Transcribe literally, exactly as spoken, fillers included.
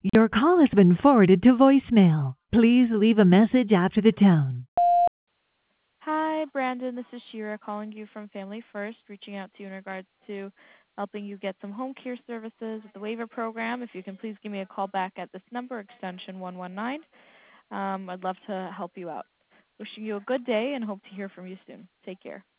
Your call has been forwarded to voicemail. Please leave a message after the tone. Hi, Brandon. This is Shira calling you from Family First, reaching out to you in regards to helping you get some home care services with the waiver program. If you can please give me a call back at this number, extension one one nine. Um, I'd love to help you out. Wishing you a good day and hope to hear from you soon. Take care.